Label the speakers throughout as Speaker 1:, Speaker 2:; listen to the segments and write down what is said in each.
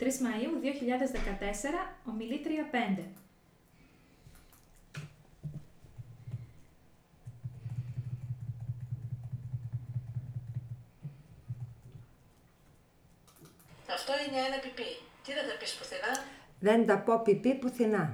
Speaker 1: Μαΐου 2014, ομιλήτρια 5.
Speaker 2: Αυτό είναι ένα πιπί. Τι δεν θα πεις πουθενά?
Speaker 3: Δεν τα πω πιπί πουθενά.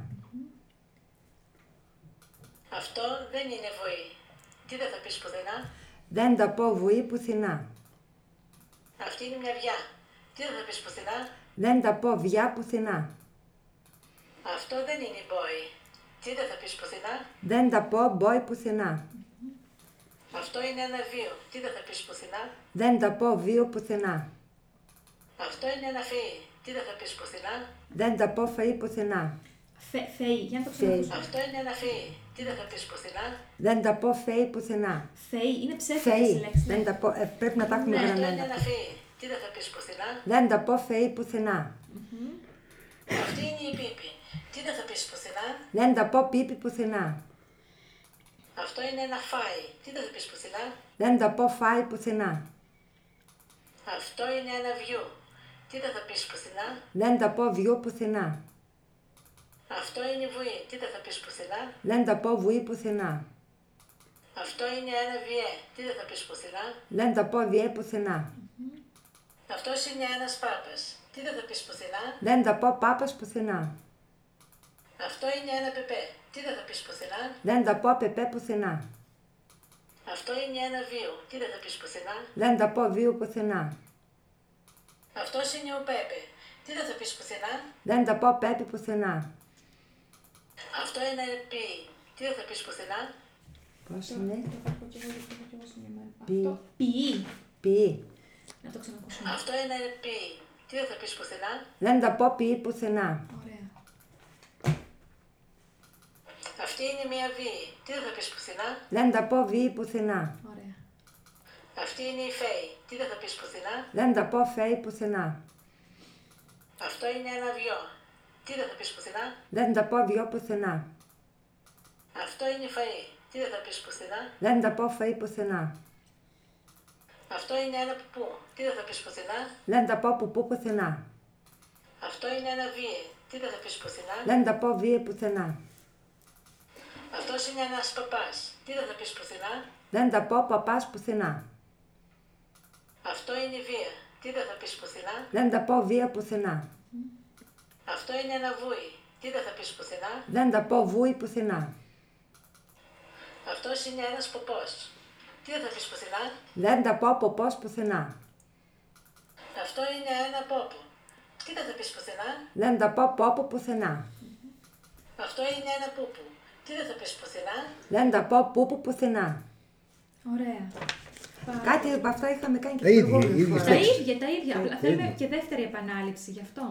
Speaker 2: Αυτό δεν είναι βοή. Τι δεν θα πεις πουθενά?
Speaker 3: Δεν τα πω βουή πουθενά.
Speaker 2: Αυτή είναι μια βιά. Τι δεν θα πεις πουθενά?
Speaker 3: Δεν τα πω βιά πουθενά.
Speaker 2: Αυτό δεν είναι μπόι. Τι δεν θα πεις πουθενά?
Speaker 3: Δεν τα πω μπόι πουθενά.
Speaker 2: Αυτό είναι ένα βίο. Τι δεν θα πεις πουθενά?
Speaker 3: Δεν τα πω βίο πουθενά.
Speaker 2: Αυτό είναι ένα φεΐ. Τι δεν θα πεις πουθενά?
Speaker 3: Δεν τα πω φαΐ πουθενά.
Speaker 1: Φεϊ, για να το ξανακούσουμε.
Speaker 2: Αυτό είναι ένα φεΐ. Τι δεν θα πεις πουθενά?
Speaker 3: Δεν τα πω φαΐ πουθενά.
Speaker 1: Φεϊ, είναι ψεύτικη
Speaker 3: Φαΐ.
Speaker 1: η λέξη.
Speaker 3: Δεν τα πω, πρέπει να τα έχουμε
Speaker 2: Αυτό είναι
Speaker 3: γραμμένα.
Speaker 2: ένα φεΐ. Τι δεν θα πεις πουθενά?
Speaker 3: Δεν τα πω φαΐ πουθενά.
Speaker 2: Αυτή είναι η πίπη. Τι δεν θα πεις πουθενά?
Speaker 3: Δεν τα πω πίπι πουθενά.
Speaker 2: Αυτό είναι ένα φάι. Τι δεν θα πεις πουθενά?
Speaker 3: Δεν τα πω φάι πουθενά.
Speaker 2: Αυτό είναι ένα βιού. Τι δεν θα πεις πουθενά?
Speaker 3: Δεν τα πω βιού πουθενά.
Speaker 2: Αυτό είναι βουή. Τι δεν θα πεις πουθενά?
Speaker 3: Δεν τα πω βουή πουθενά.
Speaker 2: Αυτό είναι ένα βιέ. Τι δεν θα πεις πουθενά?
Speaker 3: Δεν τα πω βιέ πουθενά.
Speaker 2: Αυτός είναι ένας πάπας. Τι δεν θα πεις πουθενά?
Speaker 3: Δεν τα πω πάπας πουθενά.
Speaker 2: Αυτό είναι ένα πεπέ. Τι δεν θα πεις πουθενά?
Speaker 3: Δεν τα πω πεπέ πουθενά.
Speaker 2: Αυτό είναι ένα βίο. Τι δεν θα πεις πουθενά?
Speaker 3: Δεν τα πω βίου πουθενά.
Speaker 2: Αυτός είναι ο Πέπε. Τι δεν θα πεις πουθενά?
Speaker 3: Δεν τα πω πέπι πουθενά.
Speaker 2: Αυτό είναι ένα πι. Τι δεν θα πεις πουθενά?
Speaker 3: Πώς είναι?
Speaker 1: Το θα πω κι εγώ, γιατί το έχω κι εγώ σημειωμένο.
Speaker 3: Πι.
Speaker 1: Αυτό. Ποιή.
Speaker 3: Ποιή.
Speaker 1: Να το ξανακούσουμε.
Speaker 2: Αυτό είναι ένα πι. Τι δεν θα πεις πουθενά?
Speaker 3: Δεν τα πω ποιή πουθενά.
Speaker 1: Ωραία.
Speaker 2: Αυτή είναι μια βίη. Τι δεν θα πεις πουθενά?
Speaker 3: Δεν τα πω βίη πουθενά.
Speaker 1: Ωραία.
Speaker 2: Αυτή είναι η φέη. Τι δεν θα πεις πουθενά?
Speaker 3: Δεν τα πω φέη πουθενά.
Speaker 2: Αυτό είναι ένα βιό. Τι δεν θα πεις πουθενά?
Speaker 3: Δεν τα πω βιό πουθενά.
Speaker 2: Αυτό είναι φαΐ. Τι δεν θα πεις πουθενά?
Speaker 3: Δεν τα πω φαΐ πουθενά.
Speaker 2: Αυτό είναι ένα πουπού. Τι δεν θα πεις πουθενά?
Speaker 3: Δεν τα πω πουπού πουθενά.
Speaker 2: Αυτό είναι ένα βίε. Τι δεν θα πεις πουθενά?
Speaker 3: Δεν τα πω βίαι πουθενά.
Speaker 2: Αυτός είναι ένας παπάς. Τι δεν θα πεις πουθενά?
Speaker 3: Δεν τα πω παπάς πουθενά.
Speaker 2: Αυτό είναι βία. Τι δεν θα πεις πουθενά?
Speaker 3: Δεν τα πω βία πουθενά.
Speaker 2: Αυτό είναι ένα βούι. Τι δεν θα πεις πουθενά?
Speaker 3: Δεν τα πω βούι πουθενά.
Speaker 2: Αυτός είναι ένας ποπός. Τι δεν θα πεις πουθενά?
Speaker 3: Δεν τα πω ποπός πουθενά.
Speaker 2: Αυτό είναι ένα πόπο. Τι δεν θα πεις πουθενά?
Speaker 3: Δεν τα πω πόπο πουθενά.
Speaker 2: Αυτό είναι ένα πούπου. Τι δεν θα πεις πουθενά?
Speaker 3: Δεν τα πω πούπου πουθενά.
Speaker 1: Ωραία.
Speaker 3: Κάτι από αυτά είχαμε κάνει και
Speaker 4: Τα ίδια,
Speaker 3: προηγούμενη
Speaker 4: ίδια.
Speaker 3: φορά.
Speaker 1: Τα ίδια. Απλά
Speaker 4: Τα
Speaker 1: θέλουμε
Speaker 4: ίδια.
Speaker 1: και δεύτερη επανάληψη γι' αυτό.